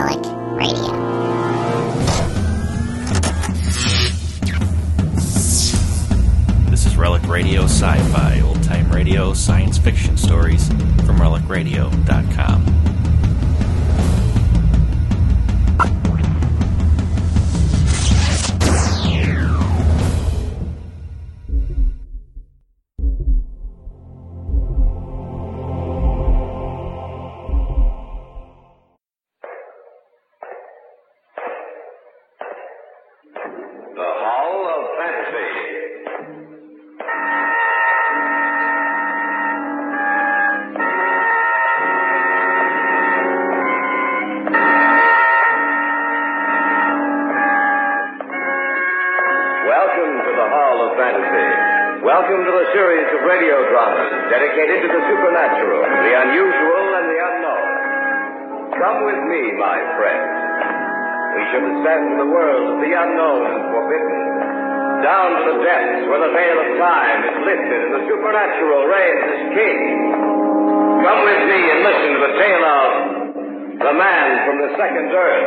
Relic Radio. This is Relic Radio Sci-Fi, old-time radio, science fiction stories from RelicRadio.com. Welcome to the series of radio dramas dedicated to the supernatural, the unusual, and the unknown. Come with me, my friends. We shall descend to the world of the unknown and forbidden, down to the depths where the veil of time is lifted and the supernatural reigns as king. Come with me and listen to the tale of the man from the second earth.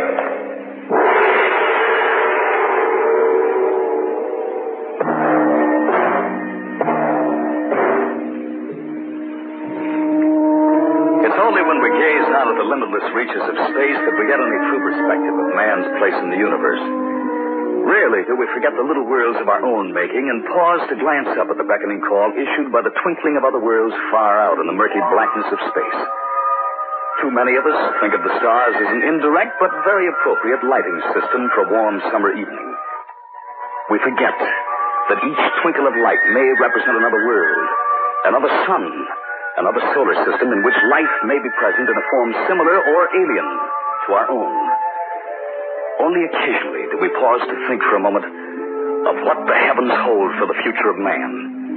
Out of the limitless reaches of space that we get any true perspective of man's place in the universe. Rarely do we forget the little worlds of our own making and pause to glance up at the beckoning call issued by the twinkling of other worlds far out in the murky blackness of space. Too many of us think of the stars as an indirect but very appropriate lighting system for a warm summer evening. We forget that each twinkle of light may represent another world, another sun, another solar system in which life may be present in a form similar or alien to our own. Only occasionally do we pause to think for a moment of what the heavens hold for the future of man.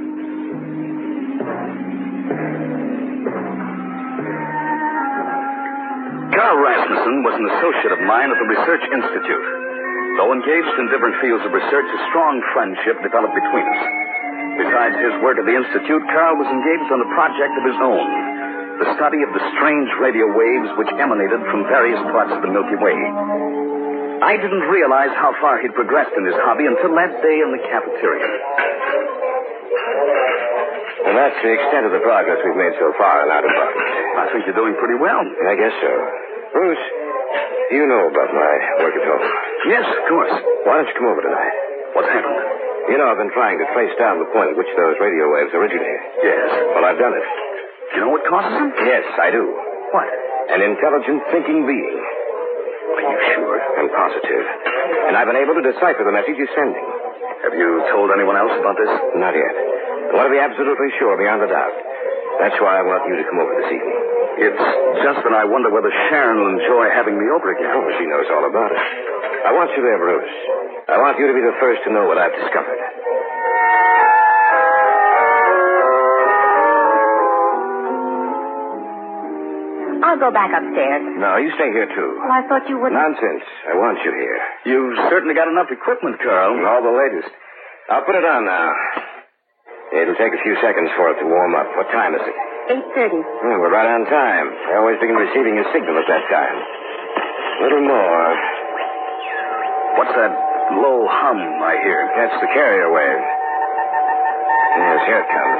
Carl Rasmussen was an associate of mine at the Research Institute. Though engaged in different fields of research, a strong friendship developed between us. Besides his work at the Institute, Carl was engaged on a project of his own, the study of the strange radio waves which emanated from various parts of the Milky Way. I didn't realize how far he'd progressed in his hobby until that day in the cafeteria. And that's the extent of the progress we've made so far in our department. I think you're doing pretty well. I guess so. Bruce, you know about my work at home. Yes, of course. Why don't you come over tonight? What's happened? You know, I've been trying to trace down the point at which those radio waves originate. Yes. Well, I've done it. Do you know what causes them? Yes, I do. What? An intelligent thinking being. Are you sure? I'm positive. And I've been able to decipher the message you're sending. Have you told anyone else about this? Not yet. I want to be absolutely sure beyond a doubt. That's why I want you to come over this evening. It's just that I wonder whether Sharon will enjoy having me over again. Oh, she knows all about it. I want you there, Bruce. I want you to be the first to know what I've discovered. I'll go back upstairs. No, you stay here, too. Well, I thought you wouldn't. Nonsense. I want you here. You've certainly got enough equipment, Carl. All the latest. I'll put it on now. It'll take a few seconds for it to warm up. What time is it? 8:30. Oh, we're right on time. I always begin receiving a signal at that time. A little more. What's that low hum I hear? That's the carrier wave. Yes, here it comes.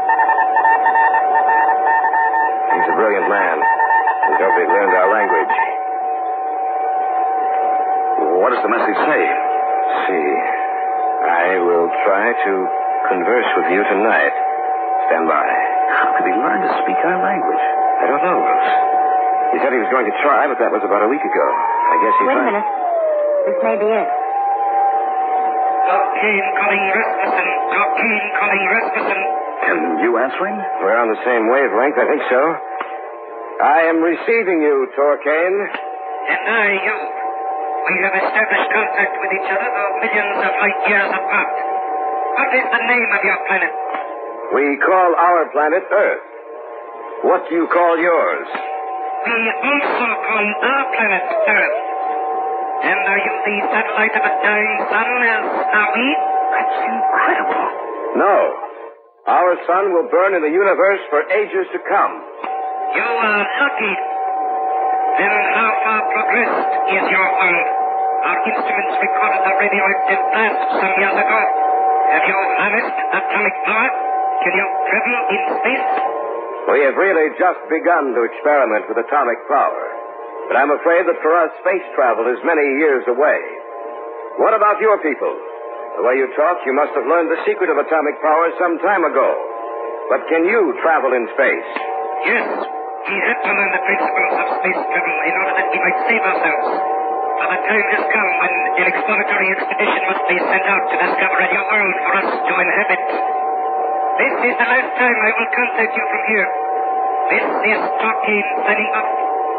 He's a brilliant man. We hope he learned our language. What does the message say? See, I will try to converse with you tonight. Stand by. How could he learn to speak our language? I don't know, Bruce. He said he was going to try, but that was about a week ago. I guess he Wait tried. a minute. This may be it. Joaquin calling Rasmussen. Joaquin calling Rasmussen. Can you answer him? We're on the same wavelength, I think so. I am receiving you, Torcaine. And I, you. We have established contact with each other, though millions of light years apart. What is the name of your planet? We call our planet Earth. What do you call yours? We also call our planet Earth. And are you the satellite of a dying sun, as are we? That's incredible. No. Our sun will burn in the universe for ages to come. You are lucky. And how far progressed Earth is your world. Our instruments recorded the radioactive blast some years ago. Have you harnessed atomic power? Can you travel in space? We have really just begun to experiment with atomic power. But I'm afraid that for us, space travel is many years away. What about your people? The way you talk, you must have learned the secret of atomic power some time ago. But can you travel in space? Yes, we had to learn the principles of space travel in order that we might save ourselves. For the time has come when an exploratory expedition must be sent out to discover a new world for us to inhabit. This is the last time I will contact you from here. This is Torquay signing off.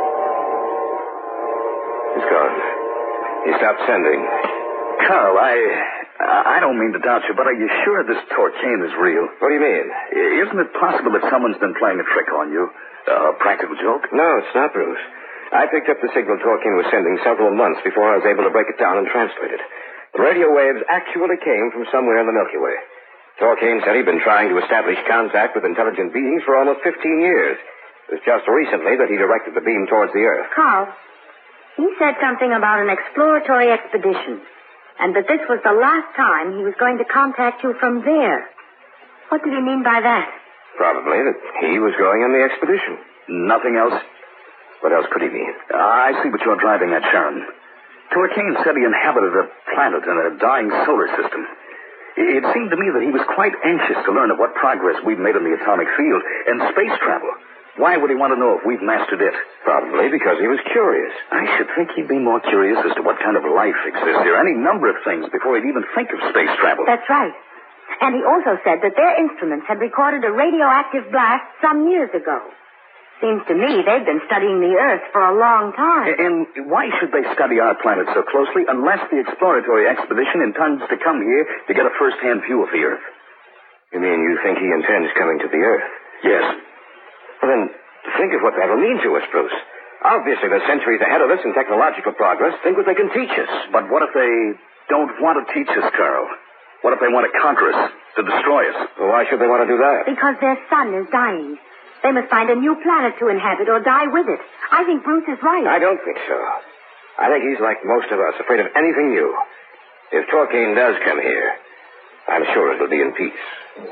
He's gone. He stopped sending. Carl, I don't mean to doubt you, but are you sure this Torquay is real? What do you mean? Isn't it possible that someone's been playing a trick on you? A practical joke? No, it's not, Bruce. I picked up the signal Torquay was sending several months before I was able to break it down and translate it. The radio waves actually came from somewhere in the Milky Way. Torquay said he'd been trying to establish contact with intelligent beings for almost 15 years. It was just recently that he directed the beam towards the Earth. Carl, he said something about an exploratory expedition, and that this was the last time he was going to contact you from there. What did he mean by that? Probably that he was going on the expedition. Nothing else? What else could he mean? I see what you're driving at, Sharon. Torquay said he inhabited a planet in a dying solar system. It seemed to me that he was quite anxious to learn of what progress we've made in the atomic field and space travel. Why would he want to know if we've mastered it? Probably because he was curious. I should think he'd be more curious as to what kind of life exists here, any number of things, before he'd even think of space travel. That's right. And he also said that their instruments had recorded a radioactive blast some years ago. Seems to me they've been studying the Earth for a long time. And why should they study our planet so closely unless the exploratory expedition intends to come here to get a first-hand view of the Earth? You mean you think he intends coming to the Earth? Yes. Well, then, think of what that'll mean to us, Bruce. Obviously, they're centuries ahead of us in technological progress. Think what they can teach us. But what if they don't want to teach us, Carl? What if they want to conquer us, to destroy us? Well, why should they want to do that? Because their sun is dying. They must find a new planet to inhabit or die with it. I think Bruce is right. I don't think so. I think he's like most of us, afraid of anything new. If Torquay does come here, I'm sure it'll be in peace.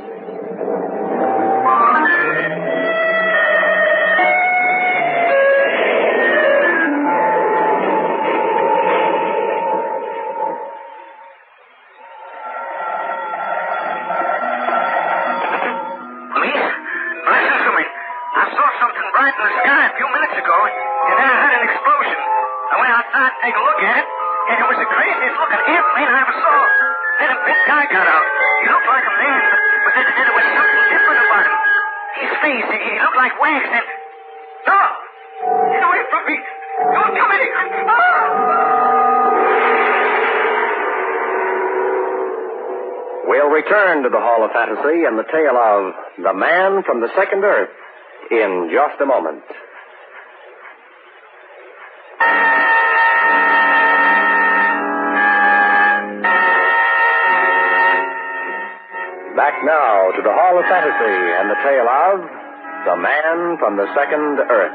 Take a look at it, and it was the craziest looking airplane I ever saw. Then a big guy got out. He looked like a man, but there was something different about him. His face, he looked like wax, and... Stop! Get away from me! Don't come in! We'll return to the Hall of Fantasy and the tale of The Man from the Second Earth in just a moment. Back now to the Hall of Fantasy and the tale of The Man from the Second Earth.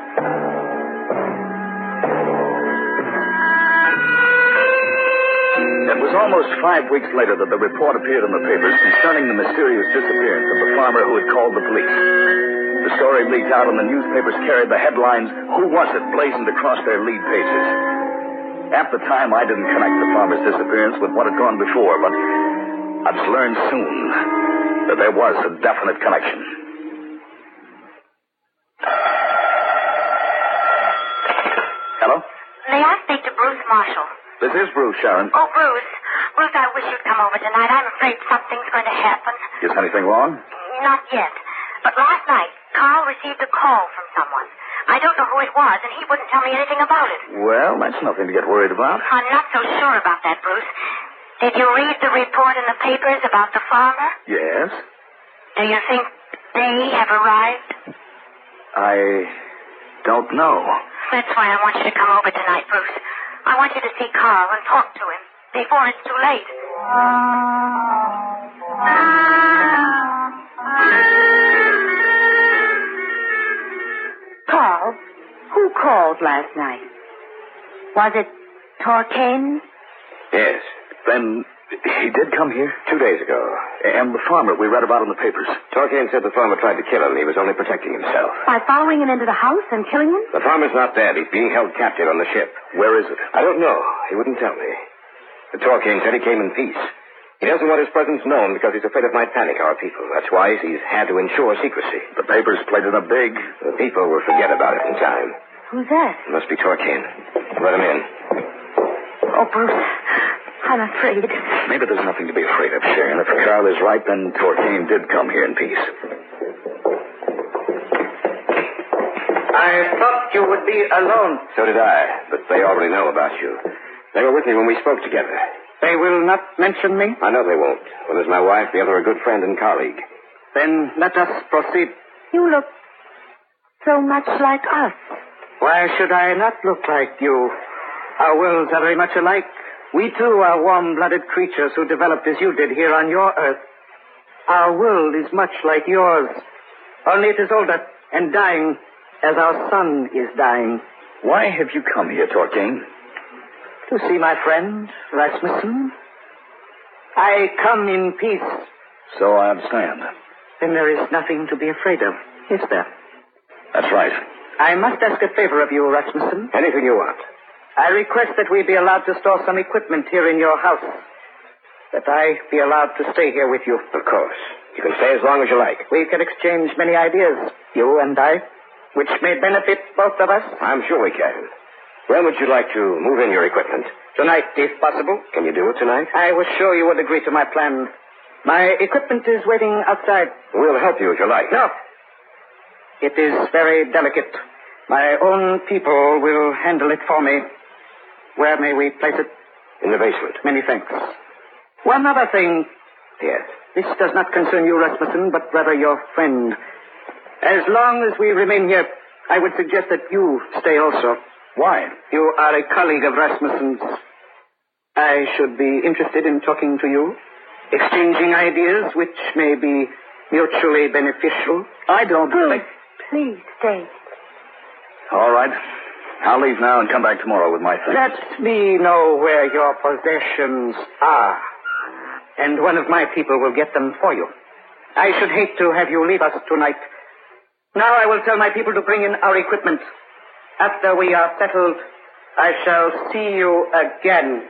It was almost 5 weeks later that the report appeared in the papers concerning the mysterious disappearance of the farmer who had called the police. The story leaked out and the newspapers carried the headlines, "Who Was It?" blazoned across their lead pages. At the time, I didn't connect the farmer's disappearance with what had gone before, but I'd learned soon that there was a definite connection. Hello? May I speak to Bruce Marshall? This is Bruce, Sharon. Oh, Bruce. Bruce, I wish you'd come over tonight. I'm afraid something's going to happen. Is anything wrong? Not yet. But last night, Carl received a call from someone. I don't know who it was, and he wouldn't tell me anything about it. Well, that's nothing to get worried about. I'm not so sure about that, Bruce. Did you read the report in the papers about the farmer? Yes? Do you think they have arrived? I don't know. That's why I want you to come over tonight, Bruce. I want you to see Carl and talk to him before it's too late. Carl, who called last night? Was it Torcaine? Yes. Then he did come here? 2 days ago. And the farmer we read about in the papers. Torcaine said the farmer tried to kill him. He was only protecting himself. By following him into the house and killing him? The farmer's not dead. He's being held captive on the ship. Where is it? I don't know. He wouldn't tell me. But Torcaine said he came in peace. He doesn't want his presence known because he's afraid it might panic our people. That's why he's had to ensure secrecy. The papers played it up big. The people will forget about it in time. Who's that? It must be Torcaine. Let him in. Oh, Bruce, I'm afraid. Maybe there's nothing to be afraid of, Sharon. If Carl is right, then Torcaine did come here in peace. I thought you would be alone. So did I, but they already know about you. They were with me when we spoke together. They will not mention me? I know they won't. One is my wife, the other a good friend and colleague. Then let us proceed. You look so much like us. Why should I not look like you? Our worlds are very much alike. We, too, are warm-blooded creatures who developed as you did here on your Earth. Our world is much like yours, only it is older and dying as our sun is dying. Why have you come here, Torcaine? To see my friend, Rasmussen. I come in peace. So I understand. Then there is nothing to be afraid of, is there? That's right. I must ask a favor of you, Rasmussen. Anything you want. I request that we be allowed to store some equipment here in your house. That I be allowed to stay here with you. Of course. You can stay as long as you like. We can exchange many ideas, you and I, which may benefit both of us. I'm sure we can. When would you like to move in your equipment? Tonight, if possible. Can you do it tonight? I was sure you would agree to my plan. My equipment is waiting outside. We'll help you if you like. No. It is very delicate. My own people will handle it for me. Where may we place it? In the basement. Many thanks. One other thing. Yes. This does not concern you, Rasmussen, but rather your friend. As long as we remain here, I would suggest that you stay also. Why? You are a colleague of Rasmussen's. I should be interested in talking to you, exchanging ideas which may be mutually beneficial. I don't Bruce, think... please stay. All right. I'll leave now and come back tomorrow with my things. Let me know where your possessions are, and one of my people will get them for you. I should hate to have you leave us tonight. Now I will tell my people to bring in our equipment. After we are settled, I shall see you again.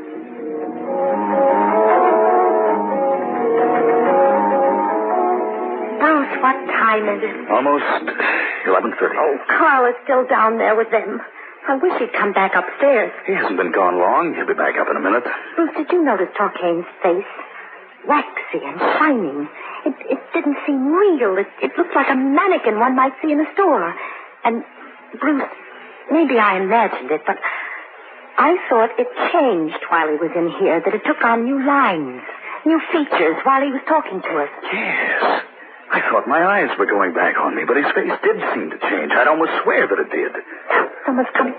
Bruce, what time is it? Almost 11:30. Oh, Carl is still down there with them. I wish he'd come back upstairs. He hasn't been gone long. He'll be back up in a minute. Bruce, did you notice Torcaine's face? Waxy and shining. It didn't seem real. It looked like a mannequin one might see in a store. And, Bruce, maybe I imagined it, but I thought it changed while he was in here, that it took on new lines, new features while he was talking to us. Yes. I thought my eyes were going back on me, but his face did seem to change. I'd almost swear that it did. Someone's coming.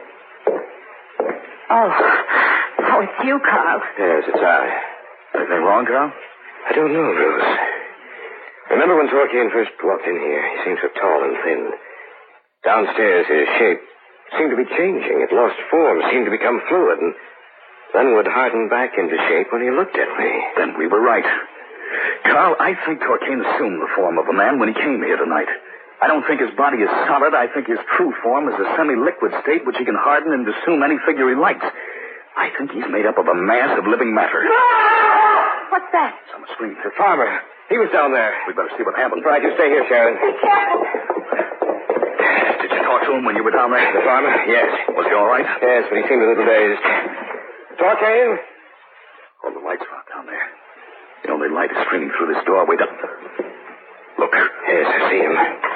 Oh, it's you, Carl. Yes, it's I. Anything wrong, Carl? I don't know, Bruce. Remember when Torcaine first walked in here? He seemed so tall and thin. Downstairs, his shape seemed to be changing. It lost form, seemed to become fluid, and then would harden back into shape when he looked at me. Then we were right. Carl, I think Torcaine assumed the form of a man when he came here tonight. I don't think his body is solid. I think his true form is a semi-liquid state which he can harden and assume any figure he likes. I think he's made up of a mass of living matter. What's that? Someone screamed. The farmer. He was down there. We'd better see what happened. Right, you stay here, Sharon. Be careful. Did you talk to him when you were down there? The farmer? Yes. Was he all right? Yes, but he seemed a little dazed. Torcaine? All the lights are out down there. The only light is streaming through this doorway. Look. Yes, I see him.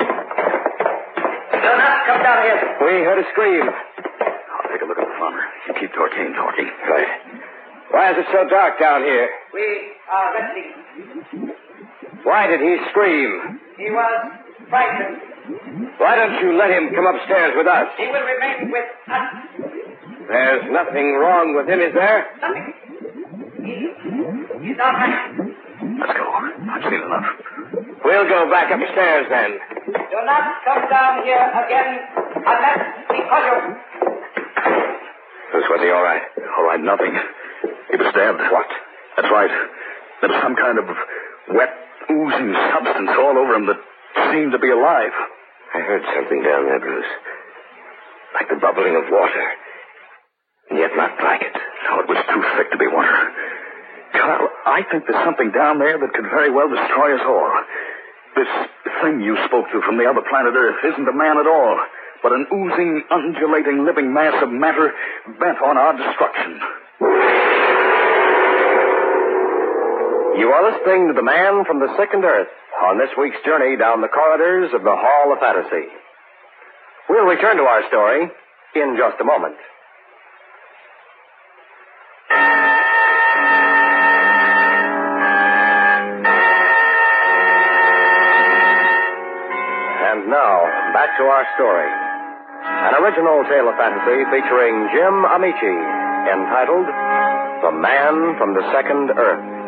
Do not come down here. We heard a scream. I'll take a look at the farmer. You keep Torcaine talking. Right. Why is it so dark down here? We are resting. Why did he scream? He was frightened. Why don't you let him come upstairs with us? He will remain with us. There's nothing wrong with him, is there? Nothing. He's all right. Let's go. I've seen enough. We'll go back upstairs then. Do not come down here again unless we call you. Bruce, was he all right? All right, nothing. He was dead. What? That's right. There was some kind of wet, oozing substance all over him that seemed to be alive. I heard something down there, Bruce. Like the bubbling of water. And yet not like it. No, it was too thick to be water. Carl, I think there's something down there that could very well destroy us all. This thing you spoke to from the other planet Earth isn't a man at all, but an oozing, undulating, living mass of matter bent on our destruction. You are listening to the Man from the Second Earth on this week's journey down the corridors of the Hall of Fantasy. We'll return to our story in just a moment. And now, back to our story. An original tale of fantasy featuring Jim Amici, entitled The Man from the Second Earth.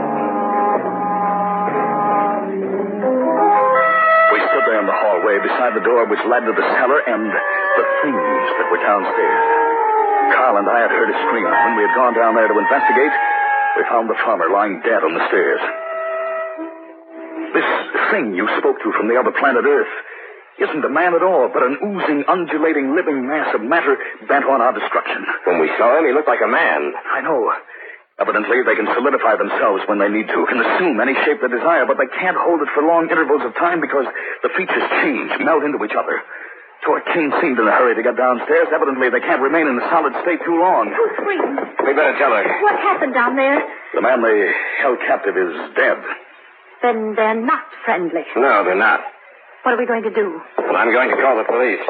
In the hallway beside the door which led to the cellar and the things that were downstairs. Carl and I had heard a scream. When we had gone down there to investigate, we found the farmer lying dead on the stairs. This thing you spoke to from the other planet Earth isn't a man at all, but an oozing, undulating, living mass of matter bent on our destruction. When we saw him, he looked like a man. I know. Evidently, they can solidify themselves when they need to, can assume any shape they desire, but they can't hold it for long intervals of time because the features change, meld into each other. Tor Kane seemed in a hurry to get downstairs. Evidently, they can't remain in a solid state too long. Who's screaming? We better tell her. What happened down there? The man they held captive is dead. Then they're not friendly. No, they're not. What are we going to do? Well, I'm going to call the police.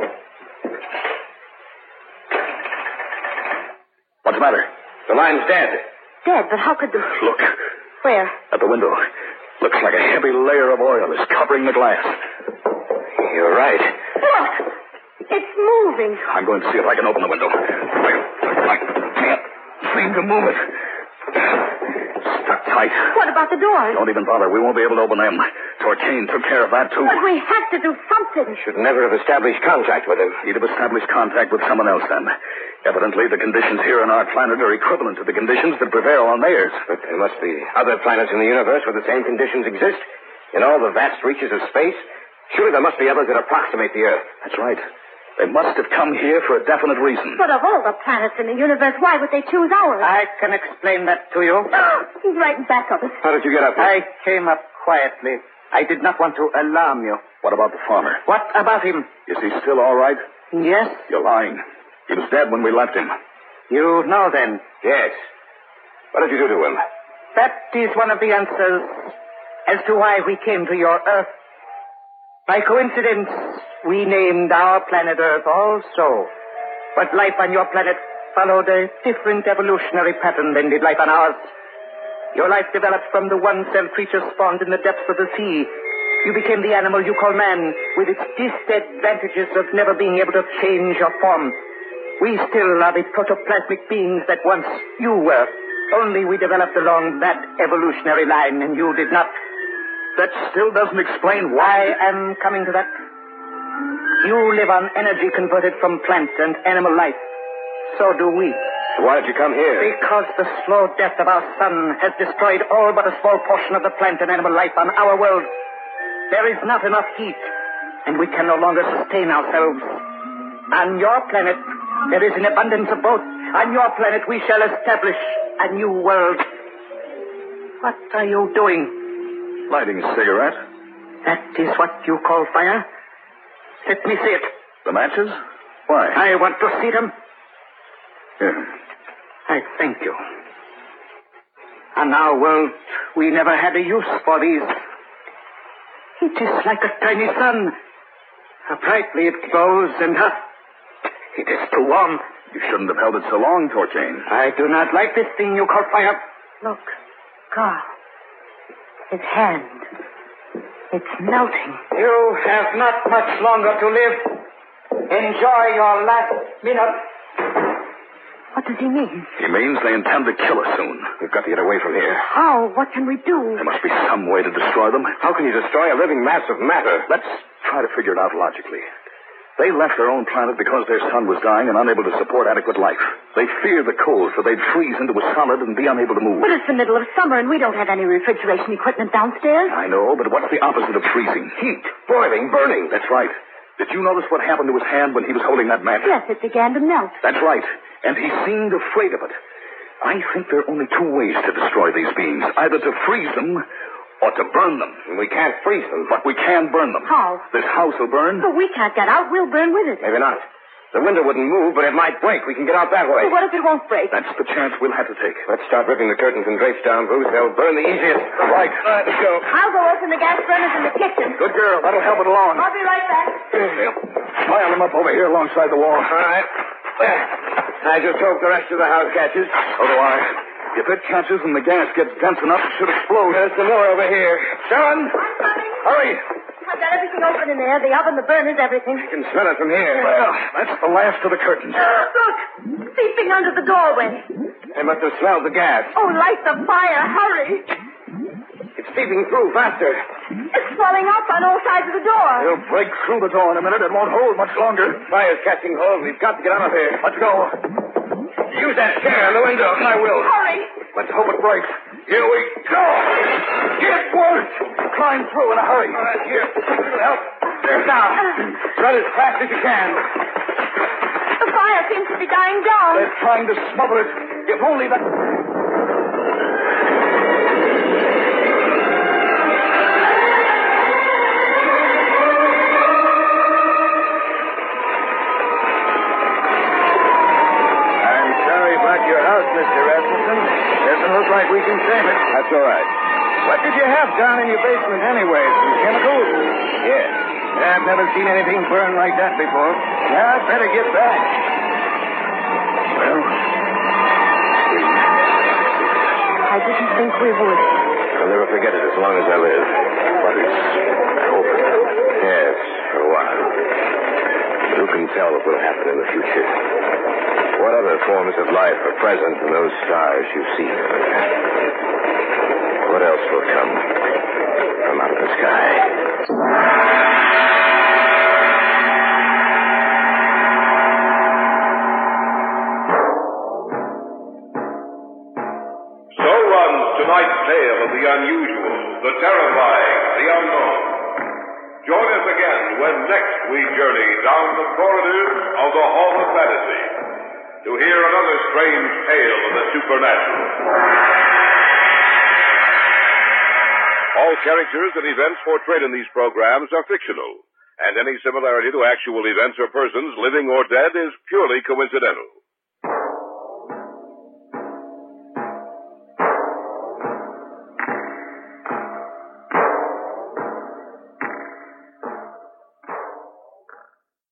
What's the matter? The line's dead. Dead, but how could the... Look. Where? At the window. Looks like a heavy layer of oil is covering the glass. You're right. Look! It's moving. I'm going to see if I can open the window. I can't seem to move it. Stuck tight. What about the doors? Don't even bother. We won't be able to open them. Torchain took care of that, too. But we have to do something. Should never have established contact with him. He'd have established contact with someone else, then. Evidently, the conditions here on our planet are equivalent to the conditions that prevail on theirs. But there must be other planets in the universe where the same conditions exist. In all the vast reaches of space, surely there must be others that approximate the Earth. That's right. They must have come here for a definite reason. But of all the planets in the universe, why would they choose ours? I can explain that to you. He's right in back of us. How did you get up here? I came up quietly. I did not want to alarm you. What about the farmer? What about him? Is he still all right? Yes? You're lying. He was dead when we left him. You know then. Yes. What did you do to him? That is one of the answers as to why we came to your Earth. By coincidence, we named our planet Earth also. But life on your planet followed a different evolutionary pattern than did life on ours. Your life developed from the one-cell creature spawned in the depths of the sea. You became the animal you call man, with its disadvantages of never being able to change your form. We still are the protoplasmic beings that once you were. Only we developed along that evolutionary line, and you did not. That still doesn't explain why. I am coming to that. You live on energy converted from plant and animal life. So do we. So why did you come here? Because the slow death of our sun has destroyed all but a small portion of the plant and animal life on our world. There is not enough heat, and we can no longer sustain ourselves. On your planet, there is an abundance of both. On your planet, we shall establish a new world. What are you doing? Lighting a cigarette. That is what you call fire? Let me see it. The matches? Why? I want to see them. Here. I thank you. On our world, we never had a use for these. It is like a tiny sun. How brightly it glows, and it is too warm. You shouldn't have held it so long, Torchain. I do not like this thing you call fire. Look, Carl. His hand. It's melting. You have not much longer to live. Enjoy your last minute. What does he mean? He means they intend to kill us soon. We've got to get away from here. How? What can we do? There must be some way to destroy them. How can you destroy a living mass of matter? Let's try to figure it out logically. They left their own planet because their sun was dying and unable to support adequate life. They feared the cold, so they'd freeze into a solid and be unable to move. But it's the middle of summer, and we don't have any refrigeration equipment downstairs. I know, but what's the opposite of freezing? Heat, boiling, burning. That's right. Did you notice what happened to his hand when he was holding that match? Yes, it began to melt. That's right. And he seemed afraid of it. I think there are only two ways to destroy these beings. Either to freeze them or to burn them. We can't freeze them. But we can burn them. How? This house will burn. But we can't get out. We'll burn with it. Maybe not. The window wouldn't move, but it might break. We can get out that way. Well, what if it won't break? That's the chance we'll have to take. Let's start ripping the curtains and drapes down, Bruce. They'll burn the easiest. Right. Let's go. I'll go open the gas burners in the kitchen. Good girl. That'll help it along. I'll be right back. Pile them up over here alongside the wall. All right. There. I just hope the rest of the house catches. So do I. If it catches and the gas gets dense enough, it should explode. There's some more over here. Sharon! I'm coming. Hurry! I've got everything open in there. The oven, the burners, everything. You can smell it from here. Well, that's the last of the curtains. Look! Seeping under the doorway. They must have smelled the gas. Oh, light the fire. Hurry. It's seeping through faster. It's swelling up on all sides of the door. It'll break through the door in a minute. It won't hold much longer. Fire's catching hold. We've got to get out of here. Let's go. Use that chair in the window. I will. Hurry. Let's hope it breaks. Here we go. It worked. Climb through in a hurry. All right, here. It'll help. There now. Run as fast as you can. The fire seems to be dying down. They're trying to smother it. If only that... Mr. Rasmussen. Doesn't look like we can save it. That's all right. What did you have down in your basement anyway? Some chemicals? Yes. I've never seen anything burn like that before. Yeah, I'd better get back. Well, I didn't think we would. I'll never forget it as long as I live. But it's open. Yes, for a while. Who can tell what will happen in the future? What other forms of life are present in those stars you see? What else will come from out of the sky? So runs tonight's tale of the unusual, the terrifying, the unknown. Join us again when next we journey down the corridors of the Hall of Fantasy to hear another strange tale of the supernatural. All characters and events portrayed in these programs are fictional, and any similarity to actual events or persons, living or dead, is purely coincidental.